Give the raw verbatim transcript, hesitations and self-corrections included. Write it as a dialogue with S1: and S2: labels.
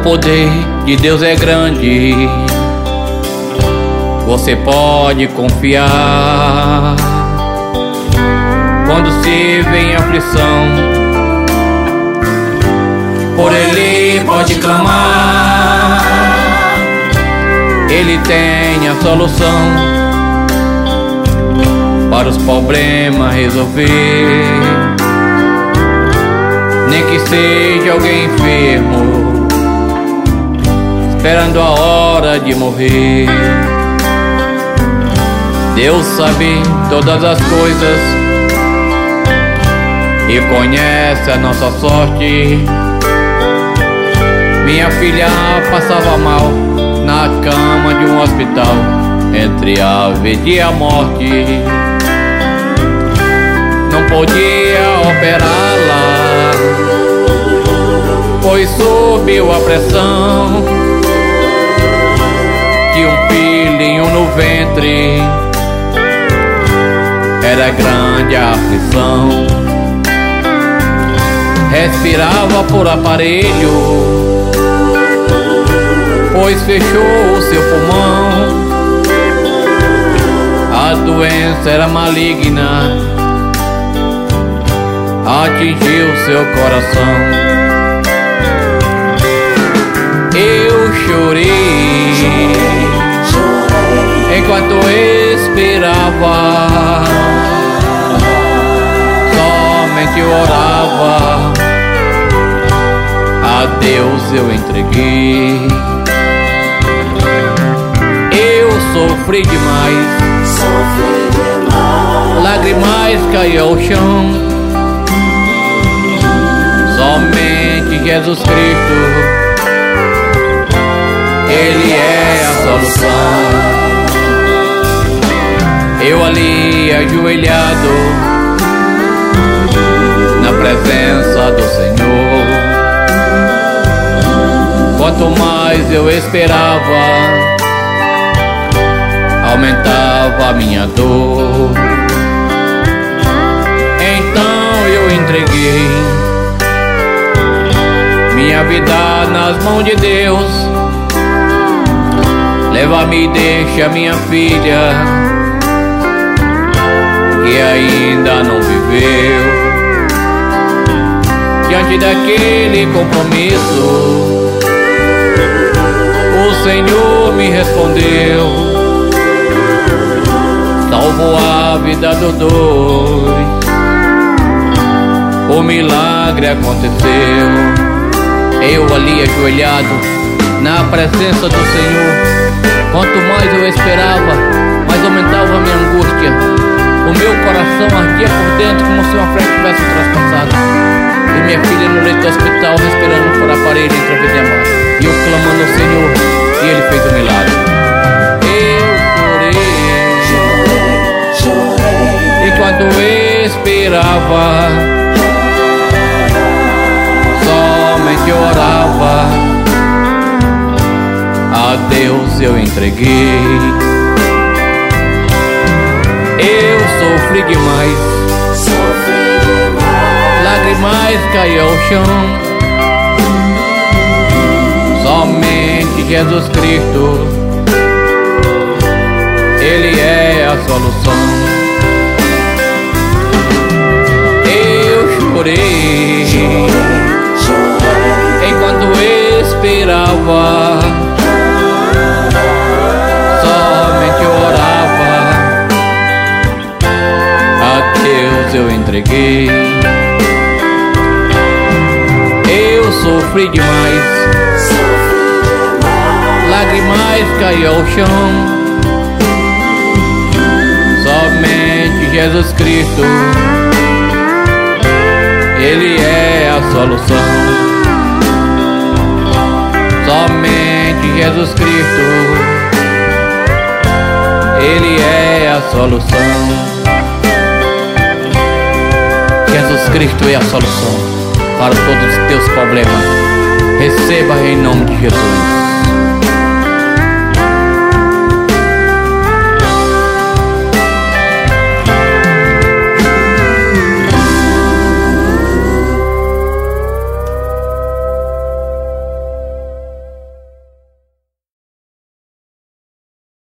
S1: poder de Deus é grande, você pode confiar. Quando se vê em aflição, por Ele pode clamar. Ele tem a solução para os problemas resolver. Nem que seja alguém enfermo, esperando a hora de morrer. Deus sabe todas as coisas e conhece a nossa sorte. Minha filha passava mal na cama de um hospital, entre a vida e a morte. Não podia operá-la, pois subiu a pressão. Tinha um filhinho no ventre, era grande a aflição. Respirava por aparelho, pois fechou o seu pulmão. A doença era maligna, atingiu seu coração. Eu chorei enquanto esperava, somente orava, a Deus eu entreguei. Eu sofri demais, sofri demais, lágrimas caíam ao chão. Somente Jesus Cristo, Ele é a solução. Eu ali ajoelhado na presença do Senhor, quanto mais eu esperava, aumentava a minha dor. Então eu entreguei minha vida nas mãos de Deus. Leva-me e deixa minha filha, que ainda não viveu. Diante daquele compromisso, o Senhor me respondeu. Salvou a vida dos dois, o milagre aconteceu. Eu ali ajoelhado na presença do Senhor, quanto mais eu esperava, mais aumentava a minha angústia. O meu coração ardia por dentro como se uma flecha tivesse traspassado. E minha filha no leito do hospital, respirando por aparelho entre a vida e a morte. E eu clamando ao Senhor, e Ele fez o milagre. Eu chorei enquanto esperava, somente orava, a Deus eu entreguei. Eu sofri demais, sofri demais, lágrimas caíam ao chão. Somente Jesus Cristo, Ele é a solução. Eu chorei, chorei enquanto esperava, somente orava, a Deus eu entreguei. Eu sofri demais, lágrimas caíam ao chão. Somente Jesus Cristo, Ele é a solução. Somente Jesus Cristo, Ele é a solução. Jesus Cristo é a solução para todos os teus problemas. Receba em nome de Jesus.